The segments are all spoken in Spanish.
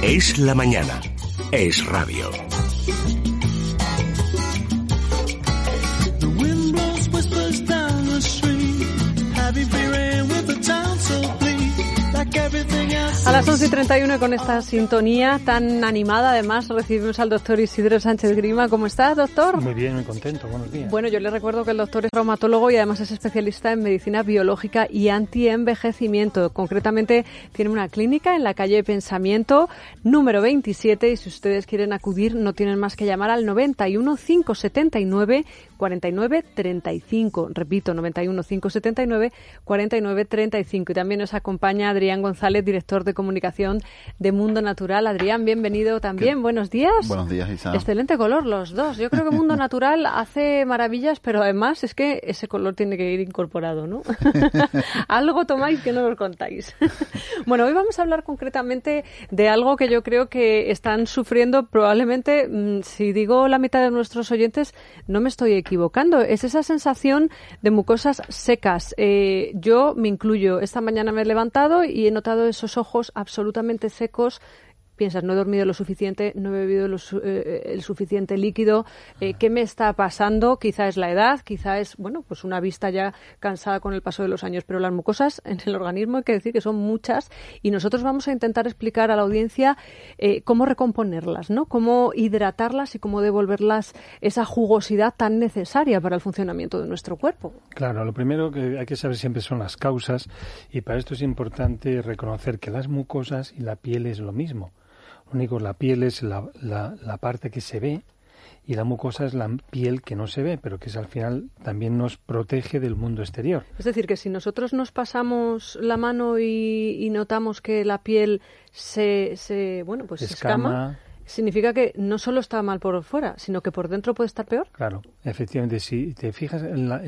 Es la mañana. Es radio. A las 11:31 con esta sintonía tan animada, además, recibimos al doctor Isidro Sánchez Grima. ¿Cómo estás, doctor? Muy bien, muy contento. Buenos días. Bueno, yo le recuerdo que el doctor es traumatólogo y además es especialista en medicina biológica y antienvejecimiento. Concretamente, tiene una clínica en la calle Pensamiento, número 27, y si ustedes quieren acudir, no tienen más que llamar al 91 579 49 35. Repito, 91 579 49 35. Y también nos acompaña Adrián González, director de comunicación de Mundo Natural. Adrián, bienvenido también. Buenos días. Buenos días, Isa. Excelente color los dos. Yo creo que Mundo Natural hace maravillas, pero además es que ese color tiene que ir incorporado, ¿no? Algo tomáis que no nos contáis. Bueno, hoy vamos a hablar concretamente de algo que yo creo que están sufriendo probablemente, si digo la mitad de nuestros oyentes, no me estoy equivocando. Es esa sensación de mucosas secas. Yo me incluyo. Esta mañana me he levantado y he notado esos ojos absolutamente secos. Piensas, no he dormido lo suficiente, no he bebido el suficiente líquido. ¿Qué me está pasando? Quizá es la edad, quizá es, bueno, pues una vista ya cansada con el paso de los años. Pero las mucosas en el organismo hay que decir que son muchas y nosotros vamos a intentar explicar a la audiencia cómo recomponerlas, ¿no? Cómo hidratarlas y cómo devolverlas esa jugosidad tan necesaria para el funcionamiento de nuestro cuerpo. Claro, lo primero que hay que saber siempre son las causas y para esto es importante reconocer que las mucosas y la piel es lo mismo. Lo único, la piel es la parte que se ve y la mucosa es la piel que no se ve, pero que es al final también nos protege del mundo exterior. Es decir, que si nosotros nos pasamos la mano y notamos que la piel se escama, significa que no solo está mal por fuera, sino que por dentro puede estar peor. Claro, efectivamente. Si te fijas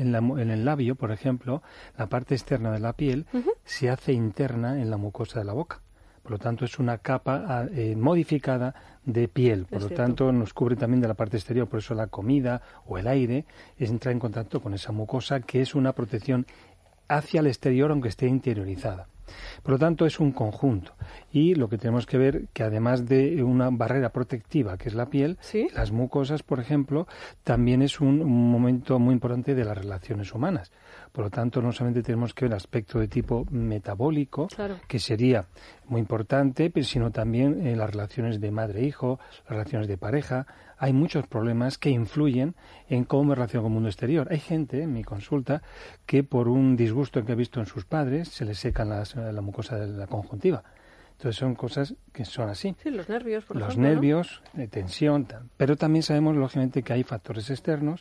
en el labio, por ejemplo, la parte externa de la piel se hace interna en la mucosa de la boca. Por lo tanto, es una capa modificada de piel. Por lo tanto, nos cubre también de la parte exterior. Por eso la comida o el aire entra en contacto con esa mucosa, que es una protección hacia el exterior, aunque esté interiorizada. Por lo tanto, es un conjunto. Y lo que tenemos que ver, que además de una barrera protectiva, que es la piel, ¿sí? Las mucosas, por ejemplo, también es un momento muy importante de las relaciones humanas. Por lo tanto, no solamente tenemos que ver el aspecto de tipo metabólico, claro, que sería muy importante, sino también en las relaciones de madre-hijo, las relaciones de pareja. Hay muchos problemas que influyen en cómo me relaciono con el mundo exterior. Hay gente en mi consulta que por un disgusto que ha visto en sus padres se les secan la mucosa de la conjuntiva. Entonces son cosas que son así. Sí, los nervios, por ejemplo. Los nervios, tensión, pero también sabemos, lógicamente, que hay factores externos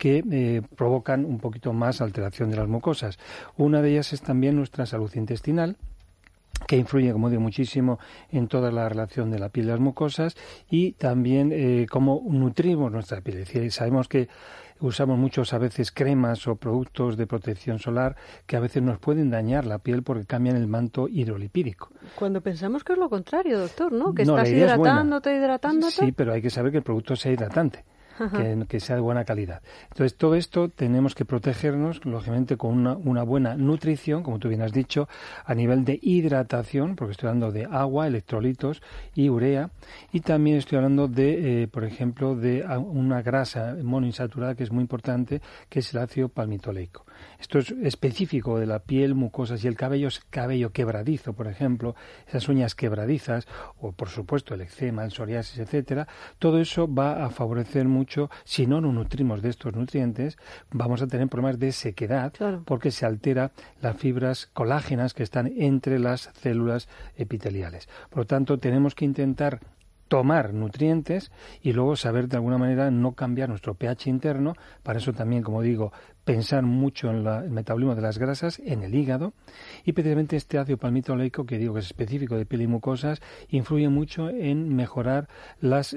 que provocan un poquito más alteración de las mucosas. Una de ellas es también nuestra salud intestinal, que influye, como digo, muchísimo en toda la relación de la piel y las mucosas, y también cómo nutrimos nuestra piel. Es decir, sabemos que usamos muchos a veces cremas o productos de protección solar que a veces nos pueden dañar la piel porque cambian el manto hidrolipídico. Cuando pensamos que es lo contrario, doctor, ¿no? Que no, estás hidratándote. Sí, pero hay que saber que el producto sea hidratante. Que sea de buena calidad. Entonces, todo esto tenemos que protegernos, lógicamente, con una buena nutrición, como tú bien has dicho, a nivel de hidratación, porque estoy hablando de agua, electrolitos y urea, y también estoy hablando de, por ejemplo, de una grasa monoinsaturada que es muy importante, que es el ácido palmitoleico. Esto es específico de la piel, mucosas y el cabello, es cabello quebradizo, por ejemplo, esas uñas quebradizas, o por supuesto el eczema, el psoriasis, etcétera. Todo eso va a favorecer mucho. Si no nos nutrimos de estos nutrientes, vamos a tener problemas de sequedad, claro, porque se altera las fibras colágenas que están entre las células epiteliales. Por lo tanto, tenemos que intentar tomar nutrientes y luego saber de alguna manera no cambiar nuestro pH interno. Para eso también, como digo, pensar mucho en el metabolismo de las grasas, en el hígado, y precisamente este ácido palmitoleico, que digo que es específico de piel y mucosas, influye mucho en mejorar las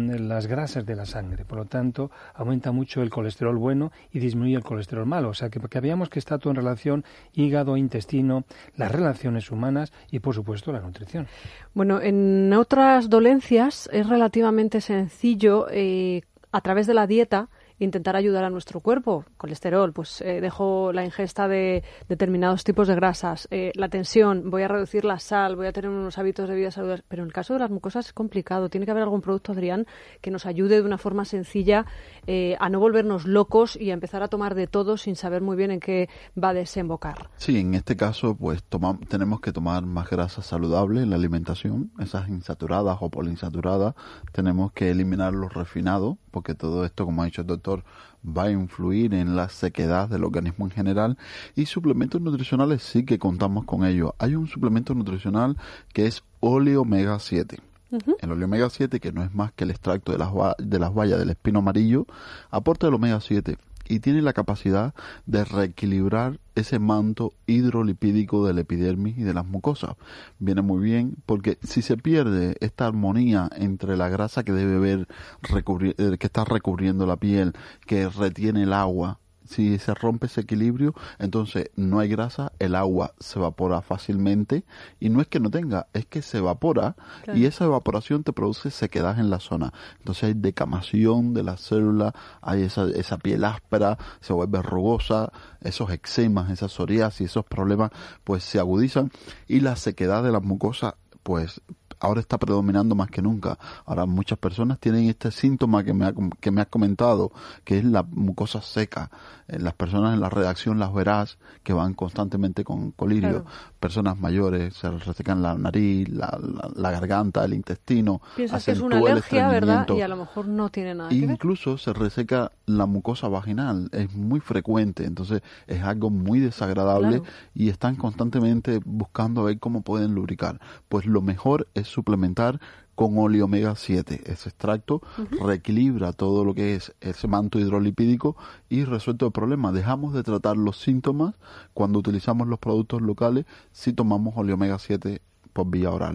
grasas de la sangre. Por lo tanto, aumenta mucho el colesterol bueno y disminuye el colesterol malo. O sea, que veamos que está todo en relación hígado, intestino, las relaciones humanas y, por supuesto, la nutrición. Bueno, en otras dolencias es relativamente sencillo, a través de la dieta, intentar ayudar a nuestro cuerpo. Colesterol, pues dejo la ingesta de determinados tipos de grasas, la tensión, voy a reducir la sal, voy a tener unos hábitos de vida saludables. Pero en el caso de las mucosas es complicado. Tiene que haber algún producto, Adrián, que nos ayude de una forma sencilla a no volvernos locos y a empezar a tomar de todo sin saber muy bien en qué va a desembocar. Sí, en este caso pues tenemos que tomar más grasa saludable en la alimentación, esas insaturadas o poliinsaturadas. Tenemos que eliminar los refinados, porque todo esto, como ha dicho el doctor, va a influir en la sequedad del organismo en general. Y suplementos nutricionales sí que contamos con ellos. Hay un suplemento nutricional que es óleo omega 7. El óleo omega 7, que no es más que el extracto de las bayas del espino amarillo, aporta el omega 7 y tiene la capacidad de reequilibrar ese manto hidrolipídico del epidermis y de las mucosas. Viene muy bien porque si se pierde esta armonía entre la grasa que debe haber que está recubriendo la piel, que retiene el agua, si se rompe ese equilibrio, entonces no hay grasa, el agua se evapora fácilmente, y no es que no tenga, es que se evapora, claro. Y esa evaporación te produce sequedad en la zona. Entonces hay decamación de las células, hay esa piel áspera, se vuelve rugosa, esos eczemas, esa psoriasis, esos problemas pues se agudizan, y la sequedad de las mucosas pues ahora está predominando más que nunca. Ahora muchas personas tienen este síntoma que me has comentado, que es la mucosa seca. Las personas en la redacción las verás que van constantemente con colirio. Claro. Personas mayores se resecan la nariz, la garganta, el intestino. Piensas que es una alergia, ¿verdad? Y a lo mejor no tiene nada que ver. Incluso se reseca la mucosa vaginal. Es muy frecuente. Entonces es algo muy desagradable, claro. Y están constantemente buscando a ver cómo pueden lubricar. Pues lo mejor es suplementar con óleo omega 7. Ese extracto reequilibra todo lo que es ese manto hidrolipídico y resuelto el problema. Dejamos de tratar los síntomas cuando utilizamos los productos locales si tomamos óleo omega 7 por vía oral.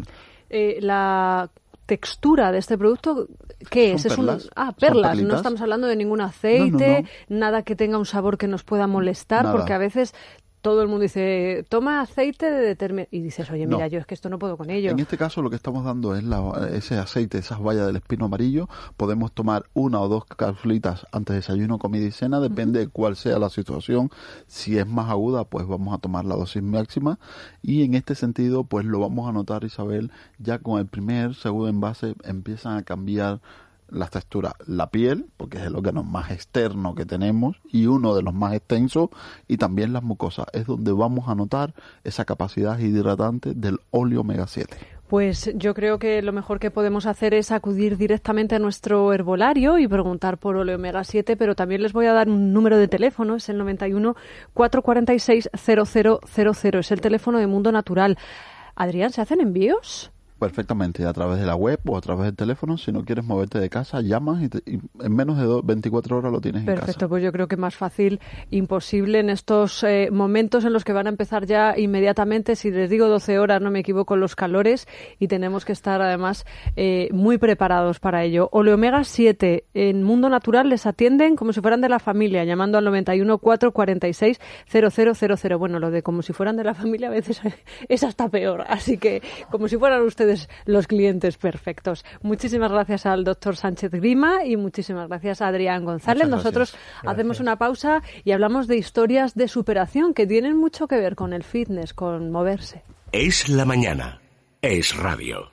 La textura de este producto, ¿qué es? Perlas. Perlas. No estamos hablando de ningún aceite, no. Nada que tenga un sabor que nos pueda molestar, nada. Porque a veces todo el mundo dice, toma aceite de determinado... Y dices, oye, mira, yo es que esto no puedo con ello. En este caso lo que estamos dando es ese aceite, esas bayas del espino amarillo. Podemos tomar 1 o 2 capsulitas antes de desayuno, comida y cena, depende de cuál sea la situación. Si es más aguda, pues vamos a tomar la dosis máxima. Y en este sentido, pues lo vamos a notar, Isabel, ya con el segundo envase empiezan a cambiar las texturas, la piel, porque es el órgano más externo que tenemos y uno de los más extensos, y también las mucosas, es donde vamos a notar esa capacidad hidratante del óleo omega 7. Pues yo creo que lo mejor que podemos hacer es acudir directamente a nuestro herbolario y preguntar por óleo omega 7, pero también les voy a dar un número de teléfono, es el 91 446 0000, es el teléfono de Mundo Natural. Adrián, ¿se hacen envíos? Perfectamente, a través de la web o a través del teléfono. Si no quieres moverte de casa, llamas y en menos de 24 horas lo tienes en casa. Perfecto, pues yo creo que más fácil imposible en estos momentos en los que van a empezar ya inmediatamente, si les digo 12 horas, no me equivoco, los calores, y tenemos que estar además muy preparados para ello. Óleo omega 7 en Mundo Natural les atienden como si fueran de la familia, llamando al 91 446 0000. Bueno, lo de como si fueran de la familia a veces es hasta peor, así que como si fueran ustedes los clientes perfectos. Muchísimas gracias al doctor Sánchez Grima y muchísimas gracias a Adrián González. Nosotros hacemos una pausa y hablamos de historias de superación que tienen mucho que ver con el fitness, con moverse. Es la mañana. Es radio.